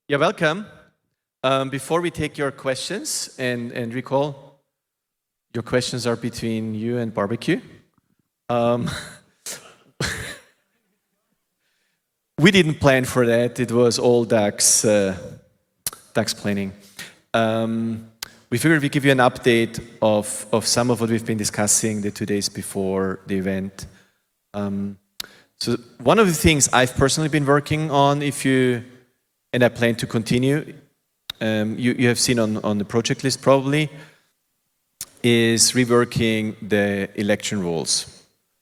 You're welcome. Before we take your questions, and recall, your questions are between you and barbecue. We didn't plan for that. It was all Dax planning. We figured we'd give you an update of some of what we've been discussing the 2 days before the event. So one of the things I've personally been working on, and I plan to continue, you have seen on the project list probably, is reworking the election rules.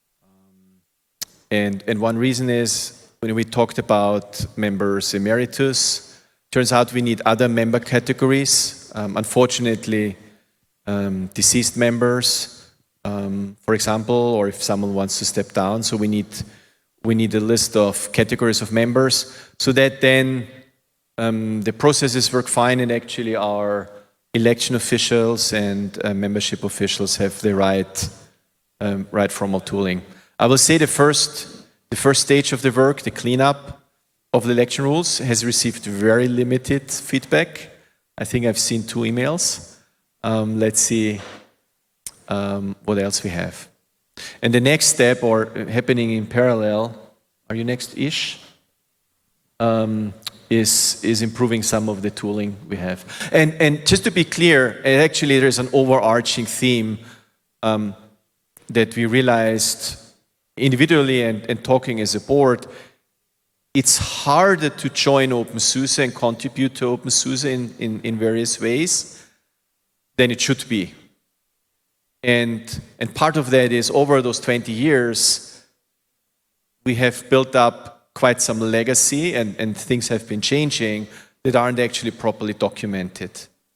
And one reason is, when we talked about members emeritus, turns out we need other member categories. Unfortunately, deceased members, for example, or if someone wants to step down. So we need a list of categories of members, so that then the processes work fine, and actually our election officials and membership officials have the right formal tooling. I will say the first stage of the work, the cleanup of the election rules, has received very limited feedback. I think I've seen 2 emails. Let's see what else we have. And the next step, or happening in parallel, are you next-ish? Is improving some of the tooling we have. And just to be clear, actually there's an overarching theme that we realized individually and talking as a board. It's harder to join OpenSUSE and contribute to OpenSUSE in various ways than it should be. And part of that is, over those 20 years, we have built up quite some legacy, and things have been changing that aren't actually properly documented.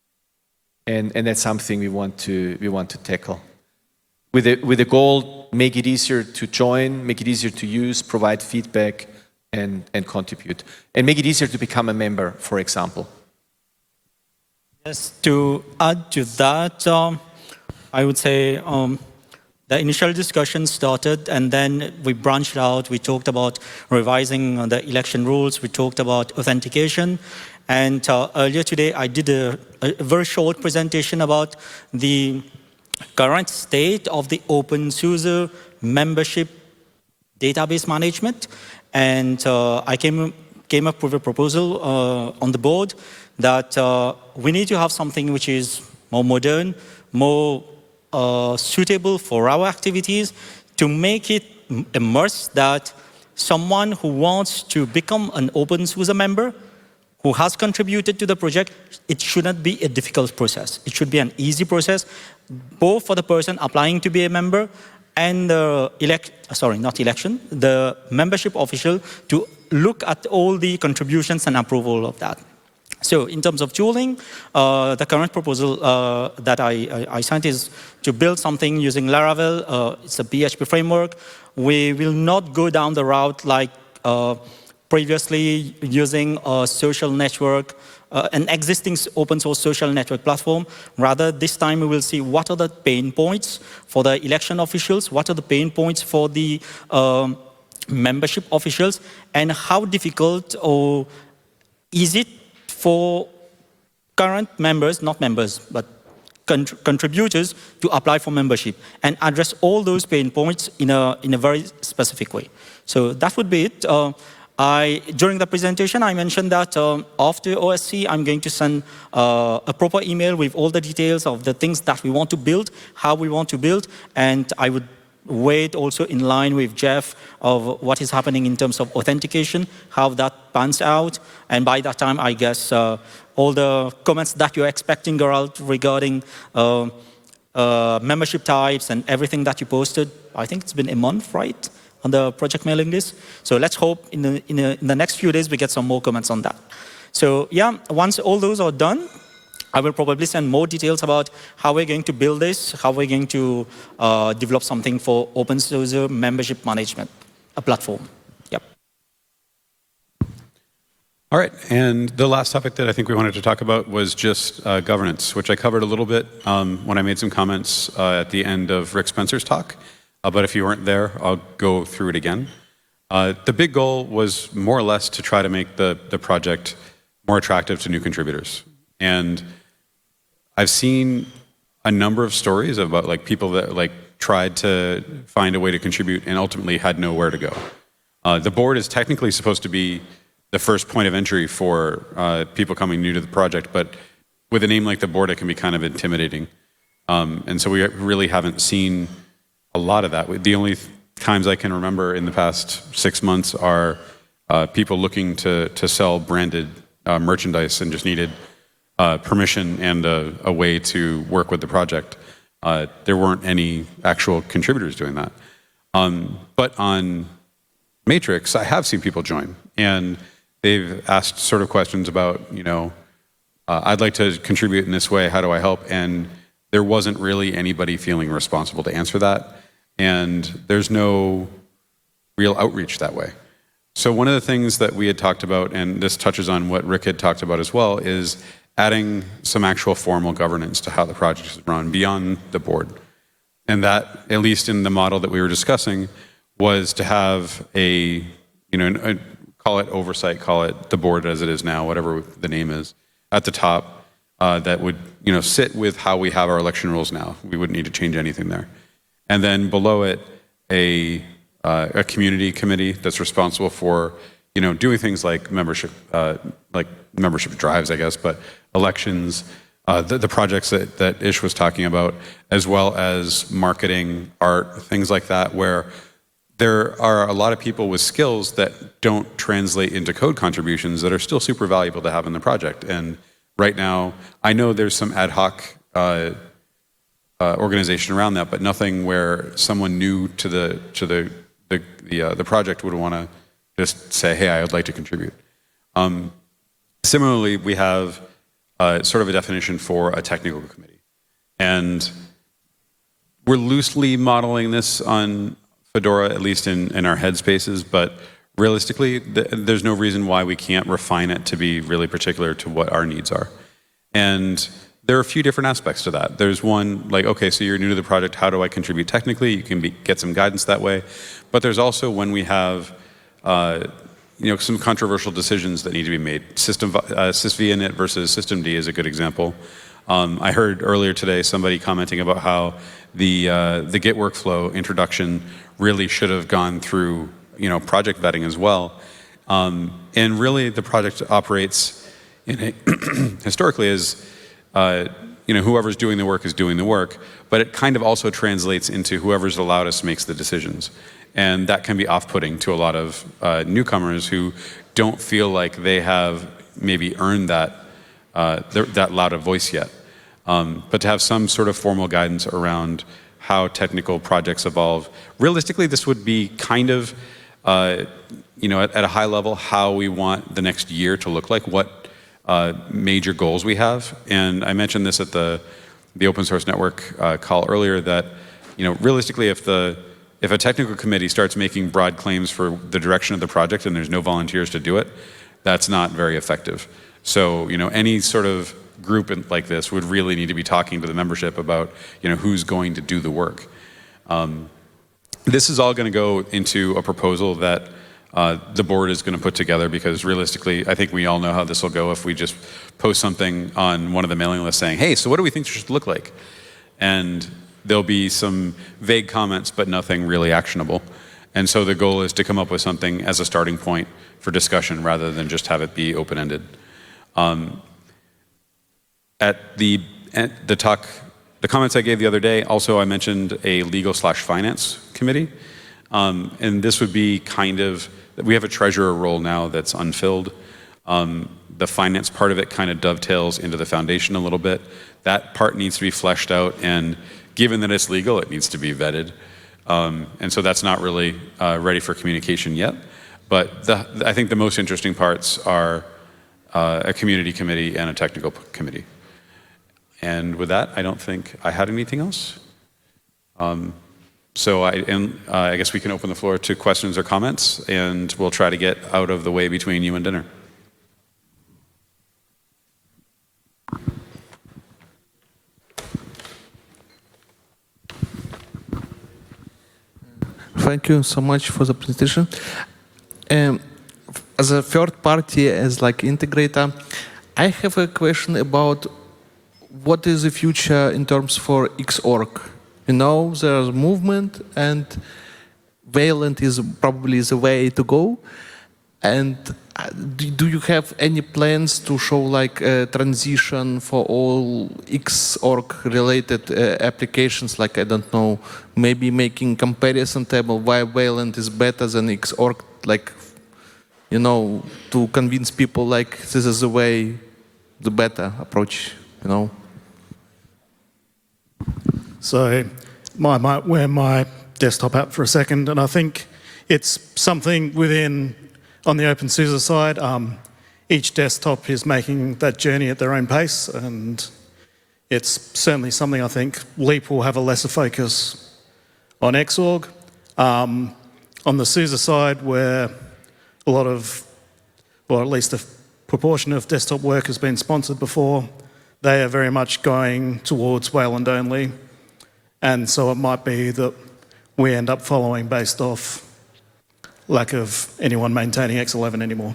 And that's something we want to tackle. With the goal, make it easier to join, make it easier to use, provide feedback, and contribute. And make it easier to become a member, for example. Yes, to add to that, I would say the initial discussion started, and then we branched out. We talked about revising the election rules. We talked about authentication. And earlier today, I did a very short presentation about the current state of the OpenSUSE membership database management. And I came up with a proposal on the board that we need to have something which is more modern, more suitable for our activities, to make it a must that someone who wants to become an OpenSUSE member, who has contributed to the project, it shouldn't be a difficult process. It should be an easy process, both for the person applying to be a member and the the membership official to look at all the contributions and approval of that. So in terms of tooling, the current proposal that I sent is to build something using Laravel. It's a PHP framework. We will not go down the route like previously using a social network, an existing open source social network platform. Rather, this time we will see what are the pain points for the election officials, what are the pain points for the membership officials, and how difficult or is it for current members, not members, but contributors to apply for membership, and address all those pain points in a very specific way. So that would be it. During the presentation, I mentioned that after OSC, I'm going to send a proper email with all the details of the things that we want to build, how we want to build, and I would wait also in line with Jeff of what is happening in terms of authentication, how that pans out. And by that time, I guess all the comments that you're expecting are out regarding membership types and everything that you posted. I think it's been a month, right, on the project mailing list. So let's hope in the next few days we get some more comments on that. So yeah, once all those are done, I will probably send more details about how we're going to build this, how we're going to develop something for OpenSUSE membership management, a platform. Yep. All right, and the last topic that I think we wanted to talk about was just governance, which I covered a little bit when I made some comments at the end of Rick Spencer's talk. But if you weren't there, I'll go through it again. The big goal was more or less to try to make the project more attractive to new contributors. And I've seen a number of stories about like people that like tried to find a way to contribute and ultimately had nowhere to go. The board is technically supposed to be the first point of entry for people coming new to the project, but with a name like the board, it can be kind of intimidating. And so we really haven't seen a lot of that. The only times I can remember in the past 6 months are people looking to sell branded merchandise and just needed permission and a way to work with the project. There weren't any actual contributors doing that. But on Matrix, I have seen people join, and they've asked sort of questions about, you know, I'd like to contribute in this way, how do I help? And there wasn't really anybody feeling responsible to answer that, and there's no real outreach that way. So one of the things that we had talked about, and this touches on what Rick had talked about as well, is adding some actual formal governance to how the project is run beyond the board. And that, at least in the model that we were discussing, was to have a, you know, call it oversight, call it the board as it is now, whatever the name is, at the top, that would, you know, sit with how we have our election rules now. We wouldn't need to change anything there. And then below it, a community committee that's responsible for, you know, doing things like membership drives, I guess, but elections, the projects that Ish was talking about, as well as marketing, art, things like that, where there are a lot of people with skills that don't translate into code contributions that are still super valuable to have in the project. And right now, I know there's some ad hoc organization around that, but nothing where someone new to the project would want to just say, hey, I would like to contribute. Similarly, we have sort of a definition for a technical committee. And we're loosely modeling this on Fedora, at least in our headspaces, but realistically, there's no reason why we can't refine it to be really particular to what our needs are. And there are a few different aspects to that. There's one, like, okay, so you're new to the project, how do I contribute technically? You can get some guidance that way. But there's also when we have you know, some controversial decisions that need to be made. SysV init versus systemd is a good example. I heard earlier today somebody commenting about how the Git workflow introduction really should have gone through, you know, project vetting as well. And really, the project operates in a historically as you know, whoever's doing the work is doing the work, but it kind of also translates into whoever's the loudest makes the decisions. And that can be off-putting to a lot of newcomers who don't feel like they have maybe earned that that loud a voice yet. But to have some sort of formal guidance around how technical projects evolve. Realistically, this would be kind of, you know, at a high level, how we want the next year to look like, what major goals we have. And I mentioned this at the Open Source Network call earlier that, you know, realistically, if a technical committee starts making broad claims for the direction of the project and there's no volunteers to do it, that's not very effective. So, you know, any sort of group like this would really need to be talking to the membership about, you know, who's going to do the work. This is all going to go into a proposal that the board is going to put together, because realistically, I think we all know how this will go if we just post something on one of the mailing lists saying, hey, so what do we think this should look like? And there'll be some vague comments, but nothing really actionable. And so the goal is to come up with something as a starting point for discussion rather than just have it be open-ended. At the talk, the comments I gave the other day, also I mentioned a legal/finance committee. And this would be kind of, we have a treasurer role now that's unfilled. The finance part of it kind of dovetails into the foundation a little bit. That part needs to be fleshed out, and given that it's legal, it needs to be vetted. And so that's not really ready for communication yet. But I think the most interesting parts are a community committee and a technical committee. And with that, I don't think I had anything else. So I guess we can open the floor to questions or comments, and we'll try to get out of the way between you and dinner. Thank you so much for the presentation. As a third party, as like integrator, I have a question about what is the future in terms for Xorg. You know, there's movement and Wayland is probably the way to go. And do you have any plans to show like a transition for all Xorg related applications? Like, I don't know, maybe making comparison table why Wayland is better than Xorg, like, you know, to convince people like this is the way, the better approach, you know? So wear my desktop app for a second, and I think it's something within, on the OpenSUSE side, each desktop is making that journey at their own pace, and it's certainly something I think Leap will have a lesser focus on Xorg. On the SUSE side, where a lot of, or at least a proportion of desktop work has been sponsored before, they are very much going towards Wayland only. And so it might be that we end up following based off lack of anyone maintaining X11 anymore.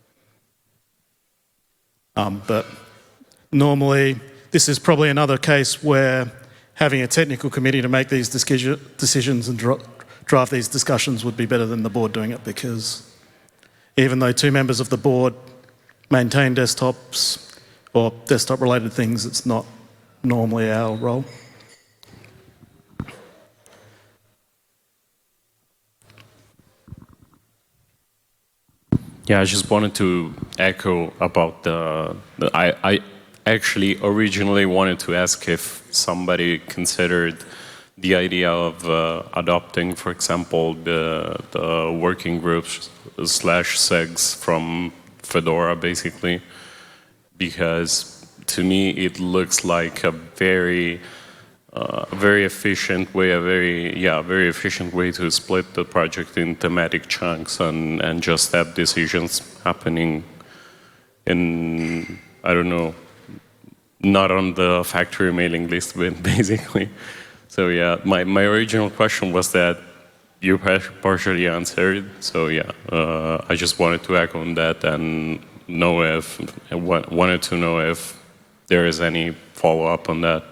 But normally, this is probably another case where having a technical committee to make these decisions and draft these discussions would be better than the board doing it, because even though 2 members of the board maintain desktops or desktop-related things, it's not normally our role. Yeah, I just wanted to echo about I actually originally wanted to ask if somebody considered the idea of adopting, for example, the working groups / segs from Fedora, basically, because to me it looks like a very efficient way, very efficient way to split the project in thematic chunks and just have decisions happening in, I don't know, not on the factory mailing list, but basically. So yeah, my original question was that you partially answered. So yeah, I just wanted to echo on that and wanted to know if there is any follow-up on that.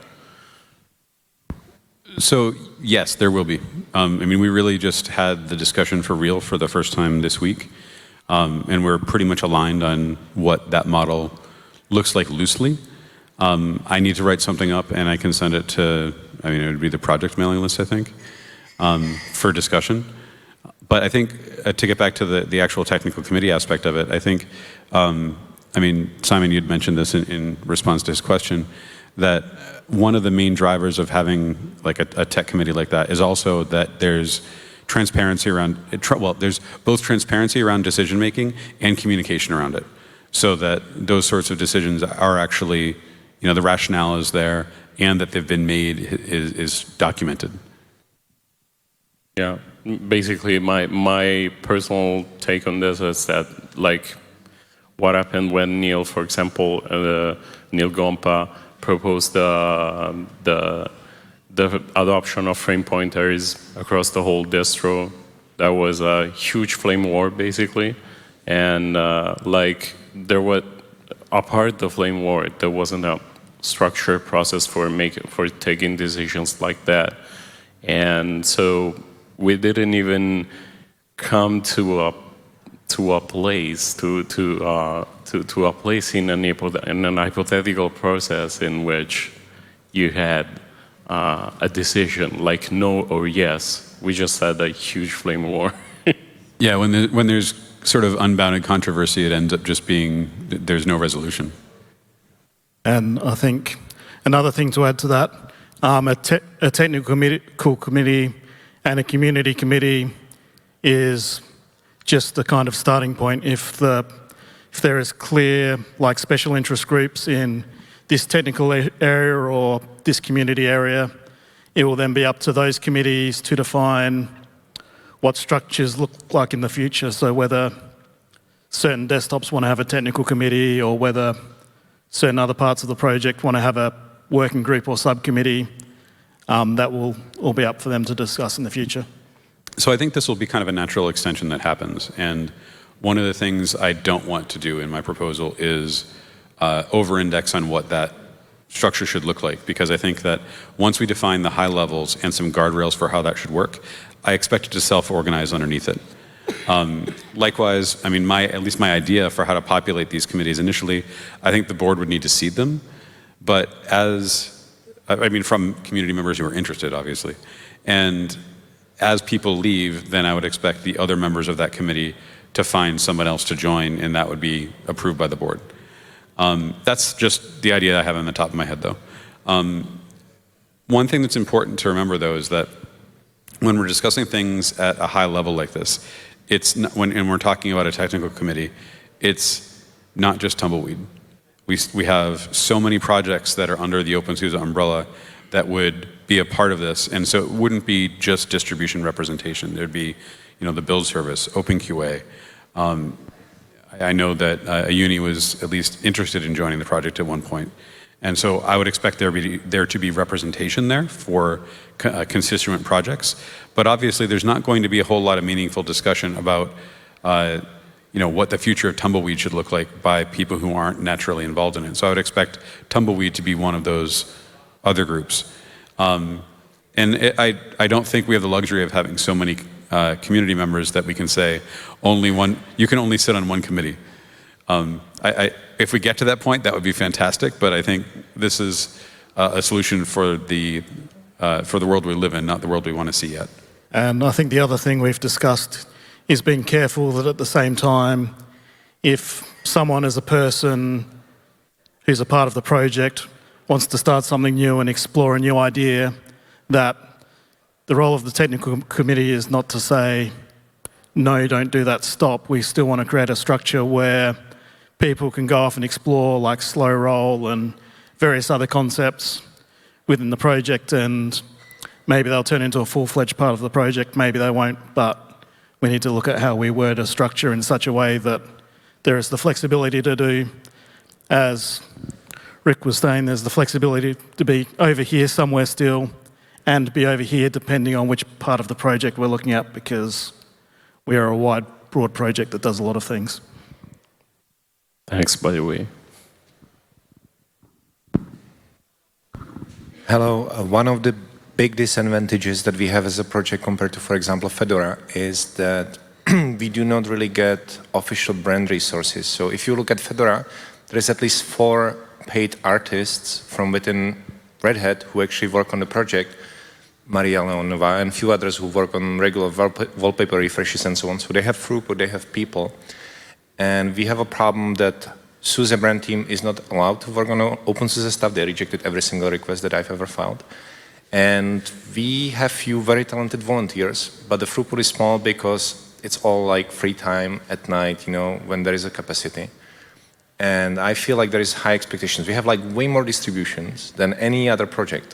So yes, there will be. I mean, we really just had the discussion for real for the first time this week, and we're pretty much aligned on what that model looks like loosely. I need to write something up, and I can send it to, I mean, it would be the project mailing list, I think, for discussion. But I think, to get back to the actual technical committee aspect of it, I think, I mean, Simon, you'd mentioned this in response to his question, that one of the main drivers of having like a tech committee like that is also that there's transparency around, well, there's both transparency around decision making and communication around it, so that those sorts of decisions are actually, you know, the rationale is there and that they've been made is documented. Yeah, basically my personal take on this is that, like, what happened when Neil, for example, Neil Gompa proposed the adoption of frame pointers across the whole distro. That was a huge flame war, basically, and like there was, apart the flame war, there wasn't a structured process for taking decisions like that, and so we didn't even come to a place a place in an hypothetical process in which you had a decision like no or yes. We just had a huge flame war. Yeah, when there's sort of unbounded controversy, it ends up just being there's no resolution. And I think another thing to add to that, a technical committee and a community committee is just the kind of starting point. If there is clear, like, special interest groups in this technical area or this community area, it will then be up to those committees to define what structures look like in the future. So whether certain desktops want to have a technical committee or whether certain other parts of the project want to have a working group or subcommittee, that will all be up for them to discuss in the future. So I think this will be kind of a natural extension that happens. And one of the things I don't want to do in my proposal is over-index on what that structure should look like, because I think that once we define the high levels and some guardrails for how that should work, I expect it to self-organize underneath it. Likewise, I mean, at least my idea for how to populate these committees initially, I think the board would need to seed them, but from community members who are interested, obviously. And as people leave, then I would expect the other members of that committee to find someone else to join, and that would be approved by the board. That's just the idea I have on the top of my head, though. One thing that's important to remember, though, is that when we're discussing things at a high level like this, when we're talking about a technical committee, it's not just tumbleweed. We have so many projects that are under the OpenSUSE umbrella that would be a part of this, and so it wouldn't be just distribution representation. There'd be, the build service, OpenQA. I know that a uni was at least interested in joining the project at one point, and so I would expect there to be representation there for constituent projects. But obviously, there's not going to be a whole lot of meaningful discussion about what the future of Tumbleweed should look like by people who aren't naturally involved in it. So I would expect Tumbleweed to be one of those other groups. I don't think we have the luxury of having so many community members that we can say you can only sit on one committee. If we get to that point, that would be fantastic, but I think this is a solution for the world we live in, not the world we want to see yet. And I think the other thing we've discussed is being careful that at the same time, if someone as a person who's a part of the project wants to start something new and explore a new idea, that the role of the technical committee is not to say, no, don't do that, stop. We still want to create a structure where people can go off and explore like slow roll and various other concepts within the project, and maybe they'll turn into a full-fledged part of the project, maybe they won't, but we need to look at how we word a structure in such a way that there is the flexibility to do, as Rick was saying, there's the flexibility to be over here somewhere still and be over here depending on which part of the project we're looking at, because we are a wide, broad project that does a lot of things. Thanks, by the way. Hello. One of the big disadvantages that we have as a project compared to, for example, Fedora, is that we do not really get official brand resources. So if you look at Fedora, there is at least 4 paid artists from within Red Hat who actually work on the project, Maria Leonova and a few others who work on regular wallpaper refreshes and so on. So they have throughput, they have people. And we have a problem that SUSE brand team is not allowed to work on OpenSUSE stuff. They rejected every single request that I've ever filed. And we have few very talented volunteers, but the throughput is small because it's all like free time at night, when there is a capacity. And I feel like there is high expectations. We have like way more distributions than any other project.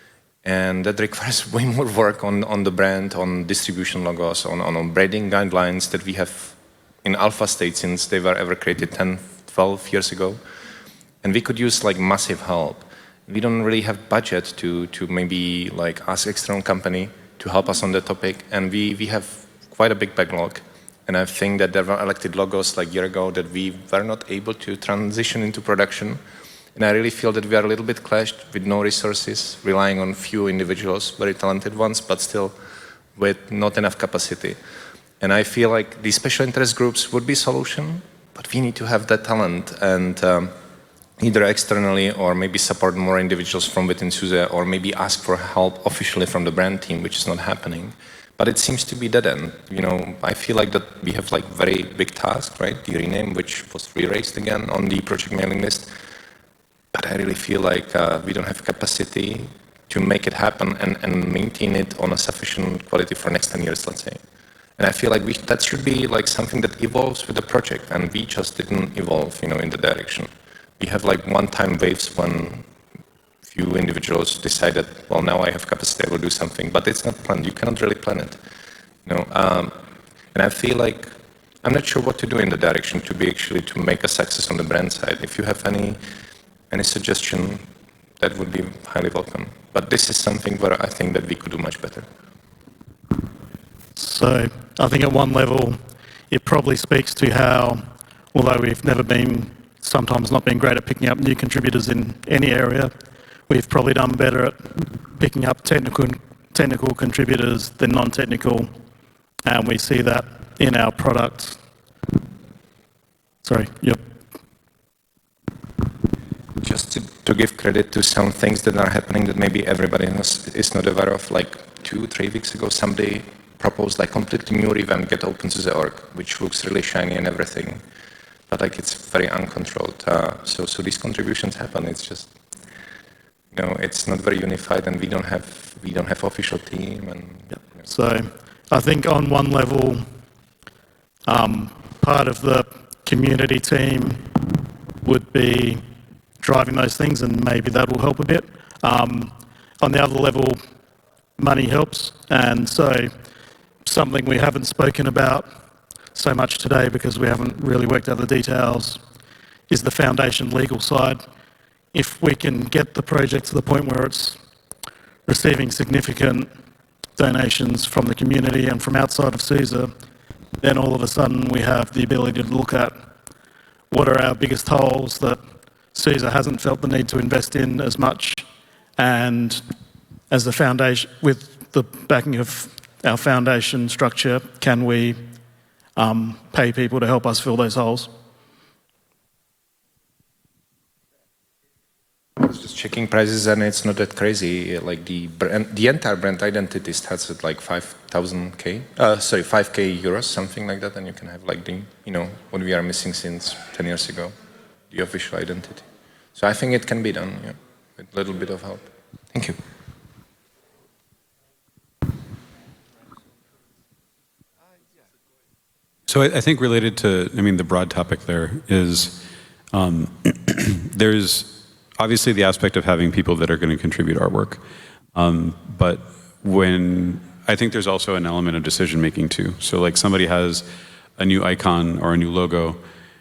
And that requires way more work on the brand, on distribution logos, on branding guidelines that we have in alpha state since they were ever created 10, 12 years ago. And we could use like massive help. We don't really have budget to maybe like ask external company to help us on the topic. And we have quite a big backlog. And I think that there were elected logos like a year ago that we were not able to transition into production. And I really feel that we are a little bit clashed with no resources, relying on few individuals, very talented ones, but still with not enough capacity. And I feel like these special interest groups would be a solution, but we need to have that talent and either externally or maybe support more individuals from within SUSE or maybe ask for help officially from the brand team, which is not happening. But it seems to be dead end. I feel like that we have like very big task, right? The rename, which was re-raised again on the project mailing list. But I really feel like we don't have capacity to make it happen and maintain it on a sufficient quality for next 10 years, let's say. And I feel like that should be like something that evolves with the project, and we just didn't evolve, in the direction. We have like one-time waves when few individuals decided, well, now I have capacity, I will do something, but it's not planned. You cannot really plan it, And I feel like I'm not sure what to do in the direction to make a success on the brand side. If you have any suggestion, that would be highly welcome. But this is something where I think that we could do much better. So I think at one level, it probably speaks to how, although we've never been sometimes not been great at picking up new contributors in any area. We've probably done better at picking up technical contributors than non-technical, and we see that in our product. Sorry, yep. Just to give credit to some things that are happening that maybe everybody is not aware of, like 2-3 weeks ago, somebody proposed like completely new revamp Get OpenSUSE.org, which looks really shiny and everything, but like it's very uncontrolled. So these contributions happen. It's just, you know, it's not very unified, and we don't have official team. And Yep. So I think on one level, part of the community team would be driving those things, and maybe that will help a bit. On the other level, money helps, and so something we haven't spoken about so much today because we haven't really worked out the details is the foundation legal side. If we can get the project to the point where it's receiving significant donations from the community and from outside of SUSE, then all of a sudden we have the ability to look at what are our biggest holes that SUSE hasn't felt the need to invest in as much, and as the foundation, with the backing of our foundation structure, can we pay people to help us fill those holes? I was just checking prices, and it's not that crazy. Like the entire brand identity starts at like 5,000K, sorry, 5K euros, something like that, and you can have like the, you know, what we are missing since 10 years ago, the official identity. So I think it can be done, yeah, with a little bit of help. Thank you. So I think related to, I mean, the broad topic there is there's obviously the aspect of having people that are going to contribute artwork. But when, I think there's also an element of decision making too. So like somebody has a new icon or a new logo,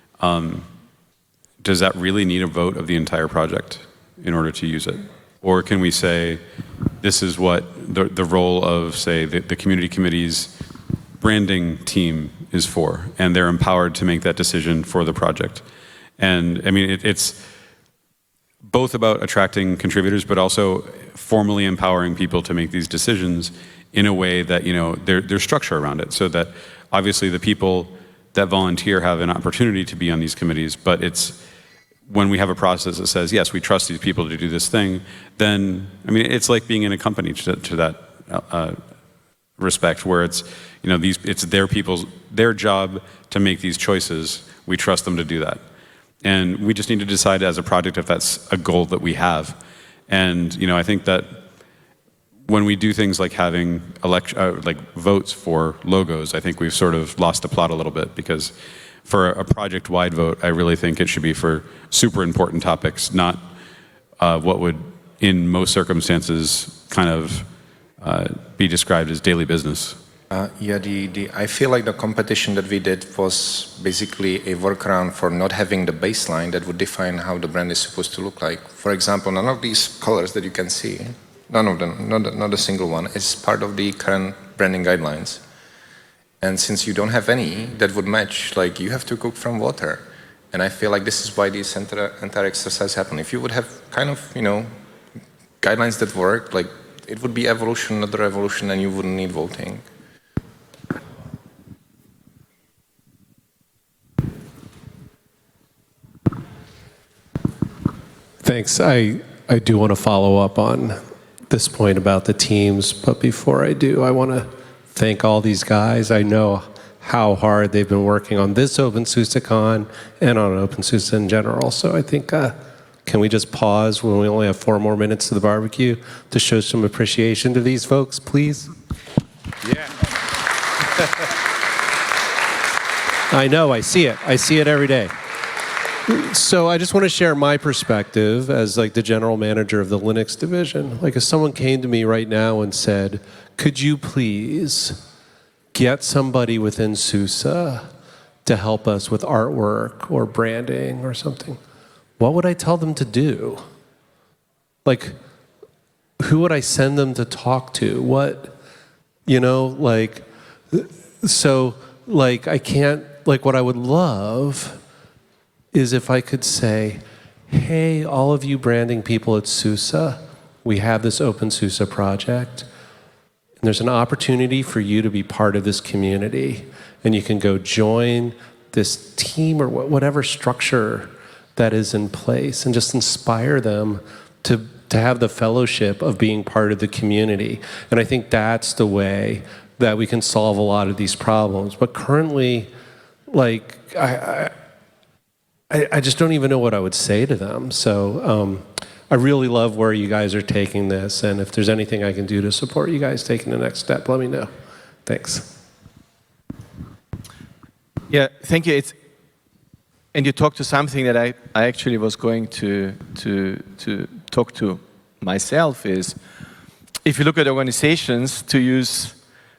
does that really need a vote of the entire project in order to use it? Or can we say, this is what the role of, say, the community committee's branding team is for, and they're empowered to make that decision for the project. And I mean, it's both about attracting contributors, but also formally empowering people to make these decisions in a way that, you know, there's structure around it, so that obviously the people that volunteer have an opportunity to be on these committees, but it's when we have a process that says, yes, we trust these people to do this thing, then, I mean, it's like being in a company to that respect, where it's, you know, it's their job to make these choices. We trust them to do that. And we just need to decide as a project if that's a goal that we have. And, you know, I think that when we do things like having like votes for logos, I think we've sort of lost the plot a little bit, because for a project-wide vote, I really think it should be for super important topics, not what would, in most circumstances, kind of be described as daily business. Yeah, I feel like the competition that we did was basically a workaround for not having the baseline that would define how the brand is supposed to look like. For example, none of these colors that you can see, none of them, not a single one, is part of the current branding guidelines. And since you don't have any that would match, like, you have to cook from water. And I feel like this is why this entire exercise happened. If you would have kind of, you know, guidelines that work, like, it would be evolution, not the revolution, and you wouldn't need voting. Thanks. I do want to follow up on this point about the teams, but before I do, I want to thank all these guys. I know how hard they've been working on this OpenSUSECon and on OpenSUSE in general. So I think, can we just pause when we only have 4 more minutes to the barbecue to show some appreciation to these folks, please? Yeah. I know, I see it. I see it every day. So I just want to share my perspective as like the general manager of the Linux division. Like if someone came to me right now and said, could you please get somebody within SUSE to help us with artwork or branding or something, what would I tell them to do? Like, who would I send them to talk to? What, you know, like, so like I can't, like what I would love is if I could say, hey, all of you branding people at SUSE, we have this OpenSUSE project, and there's an opportunity for you to be part of this community, and you can go join this team or whatever structure that is in place and just inspire them to have the fellowship of being part of the community. And I think that's the way that we can solve a lot of these problems. But currently, like, I just don't even know what I would say to them. So I really love where you guys are taking this, and if there's anything I can do to support you guys taking the next step, let me know. Thanks. Yeah, thank you. And you talked to something that I actually was going to talk to myself is, if you look at organizations, to use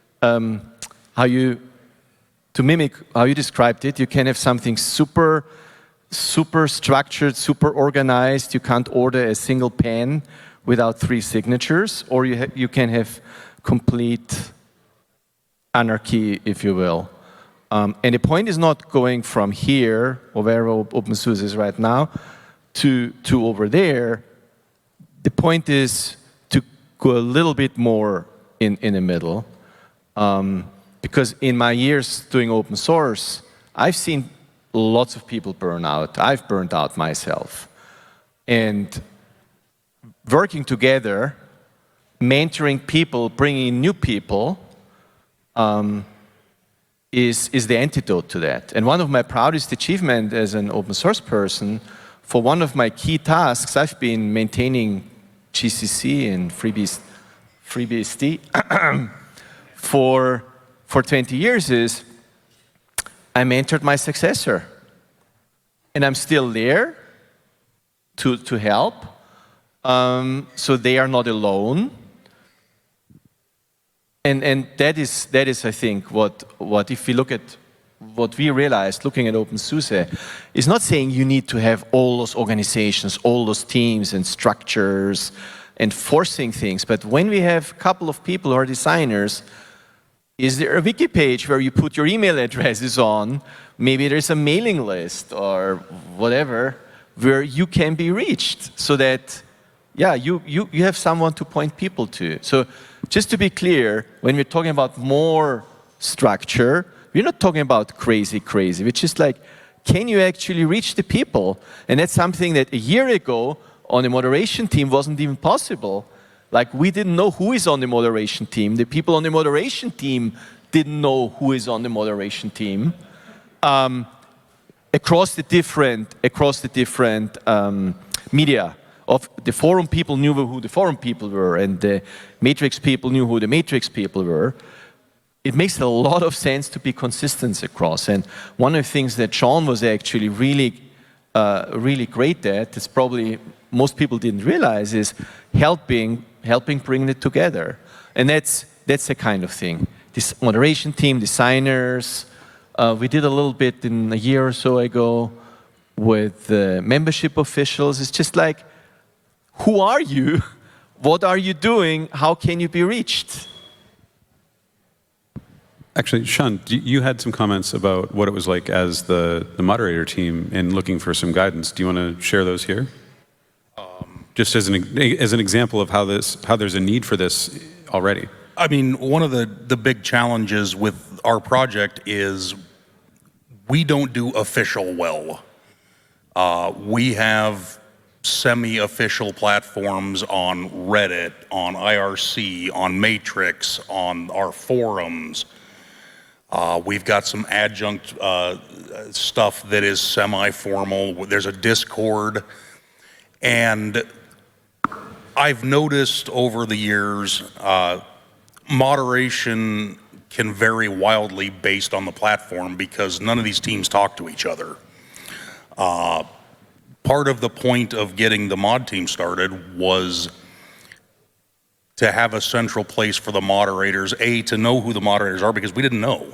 to mimic how you described it, you can have something super structured, super organized. You can't order a single pen without 3 signatures, or you can have complete anarchy, if you will. And the point is not going from here, or wherever OpenSUSE is right now, to over there. The point is to go a little bit more in the middle. Because in my years doing open source, I've seen lots of people burn out. I've burned out myself. And working together, mentoring people, bringing in new people, is the antidote to that. And one of my proudest achievements as an open source person, for one of my key tasks, I've been maintaining GCC and FreeBSD for 20 years, is I mentored my successor. And I'm still there to help. So they are not alone. And that is, I think, what if we look at what we realized looking at OpenSUSE, is not saying you need to have all those organizations, all those teams and structures and forcing things. But when we have a couple of people who are designers, is there a wiki page where you put your email addresses on? Maybe there's a mailing list or whatever where you can be reached so that, yeah, you have someone to point people to. So just to be clear, when we're talking about more structure, we're not talking about crazy. We're just like, can you actually reach the people? And that's something that a year ago on the moderation team wasn't even possible. Like, we didn't know who is on the moderation team. The people on the moderation team didn't know who is on the moderation team. Across the different media. Of the forum people knew who the forum people were, and the matrix people knew who the matrix people were. It makes a lot of sense to be consistent across. And one of the things that Sean was actually really great at, it's probably most people didn't realize, is helping bring it together. And that's the kind of thing. This moderation team, designers, we did a little bit in a year or so ago with membership officials. It's just like, who are you? What are you doing? How can you be reached? Actually, Sean, you had some comments about what it was like as the moderator team in looking for some guidance. Do you want to share those here? Just as an example of how there's a need for this already. I mean, one of the big challenges with our project is we don't do official well. We have semi-official platforms on Reddit, on IRC, on Matrix, on our forums. We've got some adjunct stuff that is semi-formal. There's a Discord. And I've noticed over the years, moderation can vary wildly based on the platform because none of these teams talk to each other. Part of the point of getting the mod team started was to have a central place for the moderators, to know who the moderators are, because we didn't know.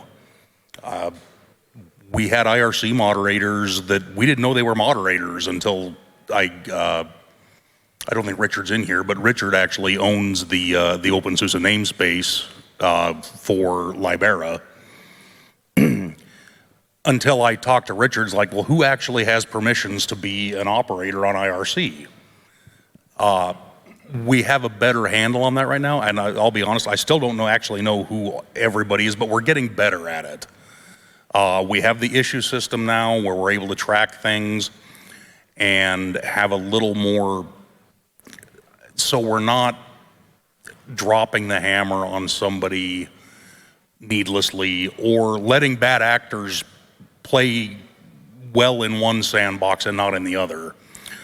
We had IRC moderators that we didn't know they were moderators until I don't think Richard's in here, but Richard actually owns the OpenSUSE namespace for Libera. until I talked to Richards, like, well, who actually has permissions to be an operator on IRC? We have a better handle on that right now, and I'll be honest, I still don't actually know who everybody is, but we're getting better at it. We have the issue system now where we're able to track things and have a little more, so we're not dropping the hammer on somebody needlessly or letting bad actors play well in one sandbox and not in the other.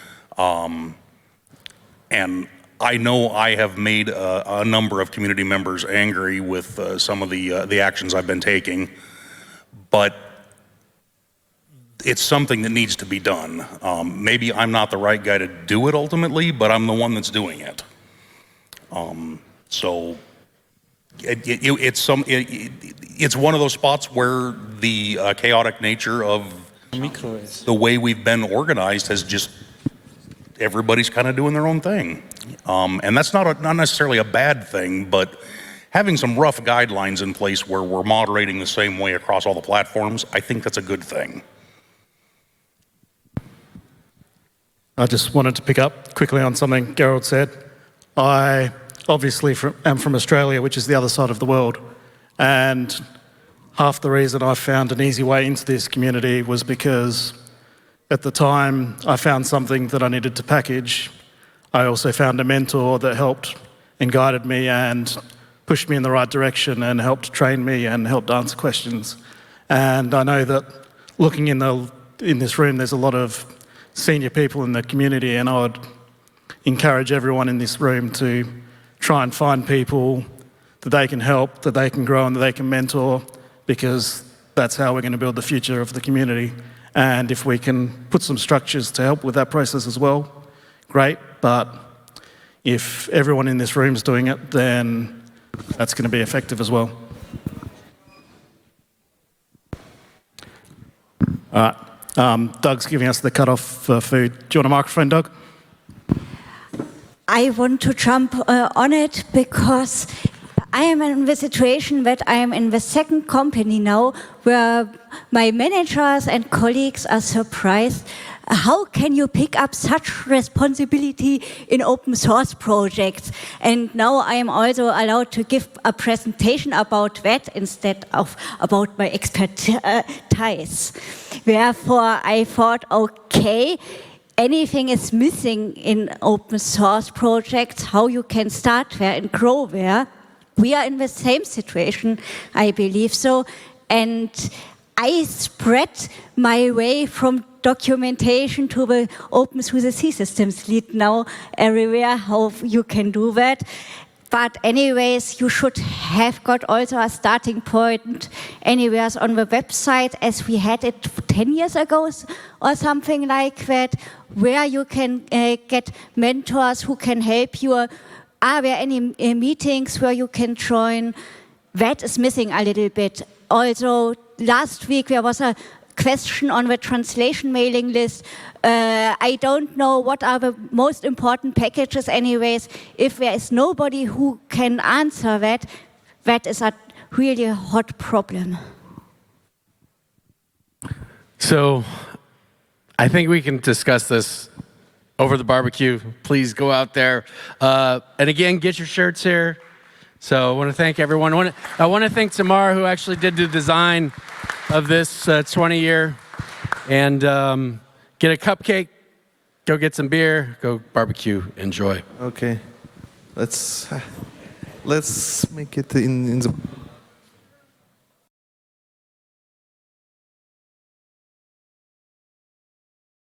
And I know I have made a number of community members angry with some of the actions I've been taking, but it's something that needs to be done. Maybe I'm not the right guy to do it ultimately, but I'm the one that's doing it. So it's one of those spots where the chaotic nature of the way we've been organized has just, everybody's kind of doing their own thing. And that's not necessarily a bad thing, but having some rough guidelines in place where we're moderating the same way across all the platforms, I think that's a good thing. I just wanted to pick up quickly on something Gerald said. I obviously am from Australia, which is the other side of the world. And half the reason I found an easy way into this community was because at the time I found something that I needed to package. I also found a mentor that helped and guided me and pushed me in the right direction and helped train me and helped answer questions. And I know that looking in this room, there's a lot of senior people in the community, and I would encourage everyone in this room to try and find people that they can help, that they can grow and that they can mentor, because that's how we're going to build the future of the community. And if we can put some structures to help with that process as well, great. But if everyone in this room is doing it, then that's going to be effective as well. All right. Doug's giving us the cutoff for food. Do you want a microphone, Doug? I want to jump on it because I am in the situation that I am in the second company now where my managers and colleagues are surprised. How can you pick up such responsibility in open source projects? And now I am also allowed to give a presentation about that instead of about my expertise. Therefore, I thought, okay, anything is missing in open source projects, how you can start there and grow there. We are in the same situation, I believe so. And I spread my way from documentation to the Open through the C systems lead now everywhere, how you can do that. But anyways, you should have got also a starting point anywhere on the website, as we had it 10 years ago or something like that, where you can get mentors who can help you. Are there any meetings where you can join? That is missing a little bit. Also, last week there was a question on the translation mailing list. I don't know what are the most important packages anyways. If there is nobody who can answer that, that is a really hot problem. So I think we can discuss this over the barbecue. Please go out there. And again, get your shirts here. So I want to thank everyone. I want to thank Tamar, who actually did the design of this 20-year. And get a cupcake, go get some beer, go barbecue, enjoy. Okay, let's make it in the